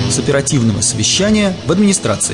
с оперативного совещания в администрации.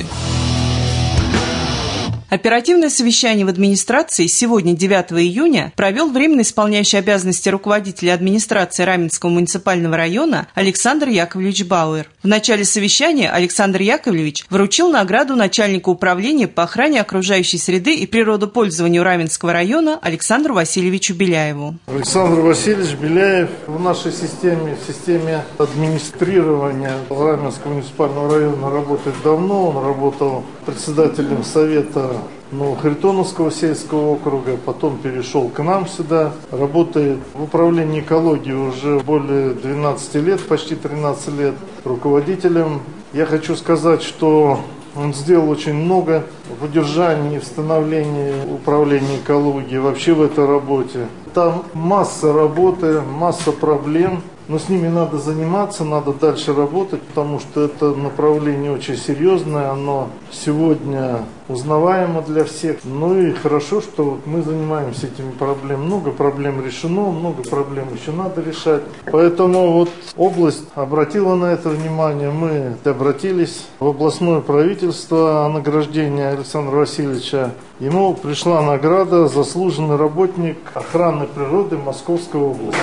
Оперативное совещание в администрации сегодня, 9 июня, провел временно исполняющий обязанности руководителя администрации Раменского муниципального района Александр Яковлевич Бауэр. В начале совещания Александр Яковлевич вручил награду начальнику управления по охране окружающей среды и природопользованию Раменского района Александру Васильевичу Беляеву. Александр Васильевич Беляев в нашей системе, в системе администрирования Раменского муниципального района работает давно. Он работал председателем совета Харитоновского сельского округа, потом перешел к нам сюда, работает в управлении экологии уже более 12 лет, почти 13 лет, руководителем. Я хочу сказать, что он сделал очень много в удержании и становлении управления экологией, вообще в этой работе. Там масса работы, масса проблем. Но с ними надо заниматься, надо дальше работать, потому что это направление очень серьезное, оно сегодня узнаваемо для всех. И хорошо, что мы занимаемся этими проблемами. Много проблем решено, много проблем еще надо решать. Поэтому область обратила на это внимание, мы обратились в областное правительство о награждении Александра Васильевича. Ему пришла награда «Заслуженный работник охраны природы Московской области».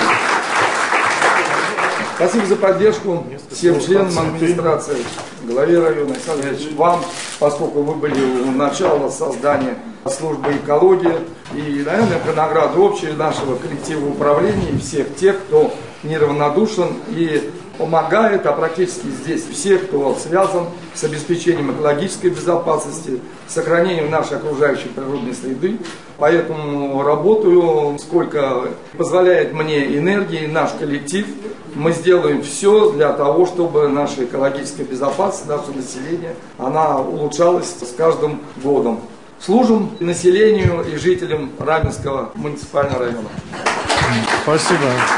Спасибо за поддержку всем членам администрации, главе района, Александр Ильич, вам, поскольку вы были у начала создания службы экологии. И, наверное, это награда общая нашего коллектива управления и всех тех, кто неравнодушен и помогает, а практически здесь все, кто связан с обеспечением экологической безопасности, сохранением нашей окружающей природной среды. Поэтому работаю, сколько позволяет мне энергии, наш коллектив. Мы сделаем все для того, чтобы наша экологическая безопасность, наше население, она улучшалась с каждым годом. Служим населению и жителям Раменского муниципального района. Спасибо.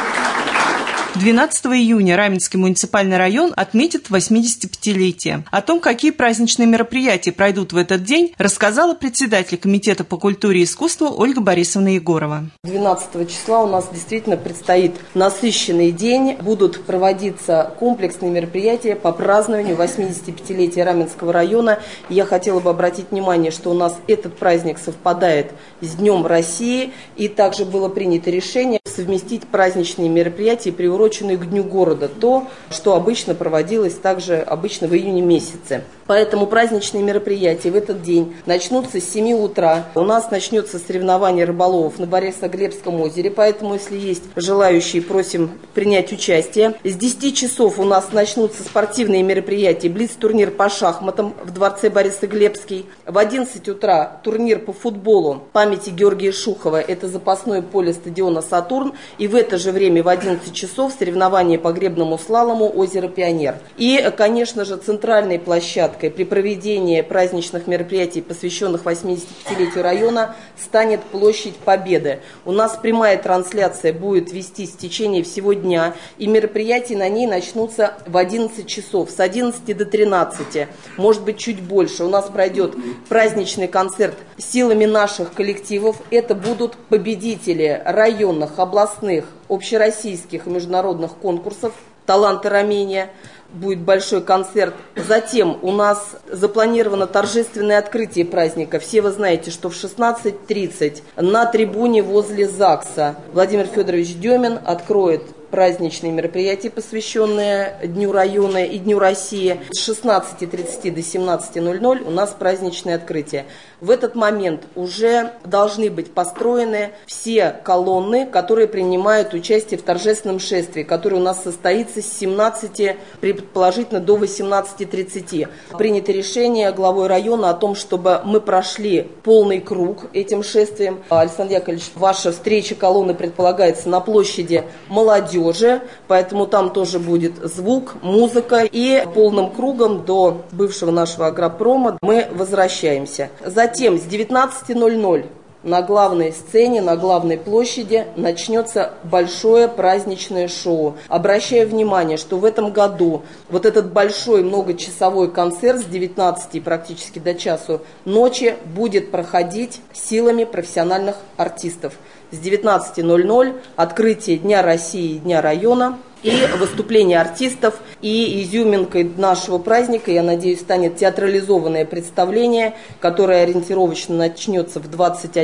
12 июня Раменский муниципальный район отметит 85-летие. О том, какие праздничные мероприятия пройдут в этот день, рассказала председатель Комитета по культуре и искусству Ольга Борисовна Егорова. 12 числа у нас действительно предстоит насыщенный день. Будут проводиться комплексные мероприятия по празднованию 85-летия Раменского района. Я хотела бы обратить внимание, что у нас этот праздник совпадает с Днем России. И также было принято решение совместить праздничные мероприятия, приуроченные к Дню города, то, что обычно проводилось также обычно в июне месяце. Поэтому праздничные мероприятия в этот день начнутся с 7 утра. У нас начнется соревнование рыболовов на Борисоглебском озере, поэтому, если есть желающие, просим принять участие. С 10 часов у нас начнутся спортивные мероприятия, блиц-турнир по шахматам в дворце Борисоглебский. В 11 утра турнир по футболу памяти Георгия Шухова, это запасное поле стадиона «Сатурн». И в это же время в 11 часов соревнования по гребному слалому озеро Пионер. И, конечно же, центральной площадкой при проведении праздничных мероприятий, посвященных 85-летию района, станет площадь Победы. У нас прямая трансляция будет вестись в течение всего дня, и мероприятия на ней начнутся в 11 часов, с 11 до 13, может быть, чуть больше. У нас пройдет праздничный концерт силами наших коллективов. Это будут победители районных, областных, общероссийских и международных конкурсов «Таланты Рамения». Будет большой концерт. Затем у нас запланировано торжественное открытие праздника. Все вы знаете, что в 16:30 на трибуне возле ЗАГСа Владимир Федорович Демин откроет праздничные мероприятия, посвященные Дню района и Дню России. С 16:30 до 17:00 у нас праздничное открытие. В этот момент уже должны быть построены все колонны, которые принимают участие в торжественном шествии, которое у нас состоится с 17, предположительно, до 18:30. Принято решение главой района о том, чтобы мы прошли полный круг этим шествием. Александр Яковлевич, ваша встреча колонны предполагается на площади Молодежи, поэтому там тоже будет звук, музыка, и полным кругом до бывшего нашего агропрома мы возвращаемся. Затем с 19:00 на главной сцене, на главной площади начнется большое праздничное шоу. Обращаю внимание, что в этом году вот этот большой многочасовой концерт с 19 практически до часу ночи будет проходить силами профессиональных артистов. С 19:00 открытие Дня России и Дня района. и выступления артистов, и изюминкой нашего праздника, я надеюсь, станет театрализованное представление, которое ориентировочно начнется в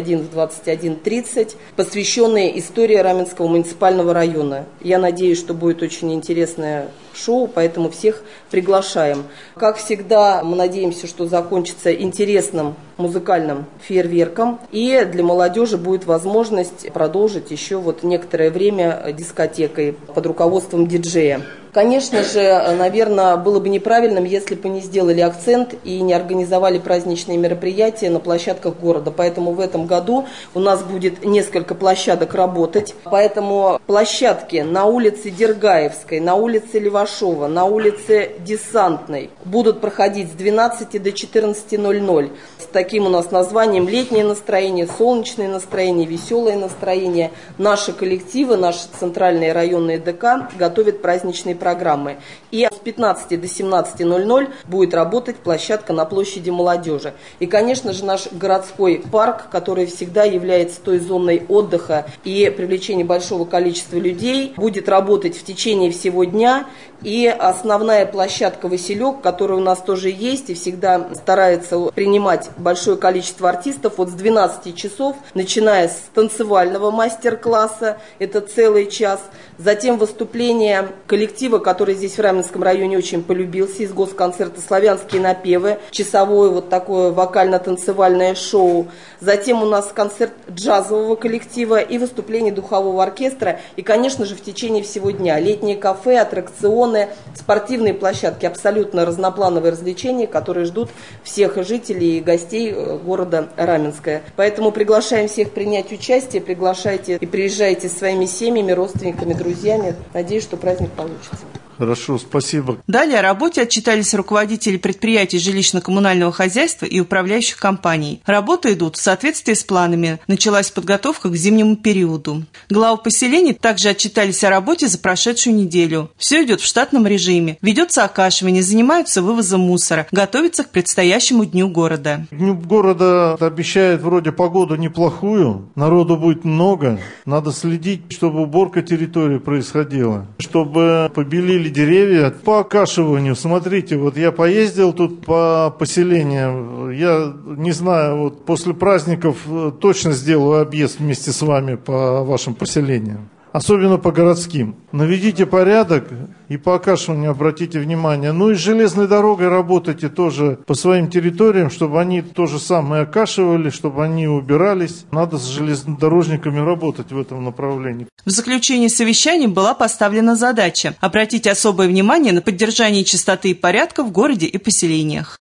21:30, посвященное истории Раменского муниципального района. Я надеюсь, что будет очень интересное шоу, поэтому всех приглашаем. Как всегда, мы надеемся, что закончится интересным музыкальным фейерверком, и для молодежи будет возможность продолжить еще некоторое время дискотекой под руководством диджея. Конечно же, наверное, было бы неправильным, если бы не сделали акцент и не организовали праздничные мероприятия на площадках города. Поэтому в этом году у нас будет несколько площадок работать. Поэтому площадки на улице Дергаевской, на улице Левашова, на улице Десантной будут проходить с 12 до 14:00. С таким у нас названием «Летнее настроение», «Солнечное настроение», «Веселое настроение». Наши коллективы, наши центральные районные ДК готовят праздничные программы. И с 15 до 17:00 будет работать площадка на площади молодежи. И, конечно же, наш городской парк, который всегда является той зоной отдыха и привлечения большого количества людей, будет работать в течение всего дня. И основная площадка «Василек», которая у нас тоже есть и всегда старается принимать большое количество артистов, с 12 часов, начиная с танцевального мастер-класса, это целый час, затем выступление коллектива, который здесь в Раменском районе очень полюбился, из госконцерта «Славянские напевы», часовое такое вокально-танцевальное шоу, затем у нас концерт джазового коллектива и выступление духового оркестра, и, конечно же, в течение всего дня летние кафе, аттракционы, спортивные площадки, абсолютно разноплановые развлечения, которые ждут всех жителей и гостей города Раменское. Поэтому приглашаем всех принять участие, приглашайте и приезжайте со своими семьями, родственниками, друзьями. Надеюсь, что праздник получится. Хорошо, спасибо. Далее о работе отчитались руководители предприятий жилищно-коммунального хозяйства и управляющих компаний. Работы идут в соответствии с планами. Началась подготовка к зимнему периоду. Главы поселений также отчитались о работе за прошедшую неделю. Все идет в штатном режиме. Ведется окашивание, занимаются вывозом мусора, готовятся к предстоящему дню города. Дню города обещают вроде погоду неплохую, народу будет много. Надо следить, чтобы уборка территории происходила, чтобы побелили деревья по окашиванию. Смотрите, я поездил тут по поселениям, я не знаю, после праздников точно сделаю объезд вместе с вами по вашим поселениям, особенно по городским. Наведите порядок и по окашиванию обратите внимание. И с железной дорогой работайте тоже по своим территориям, чтобы они то же самое окашивали, чтобы они убирались. Надо с железнодорожниками работать в этом направлении. В заключении совещания была поставлена задача обратить особое внимание на поддержание чистоты и порядка в городе и поселениях.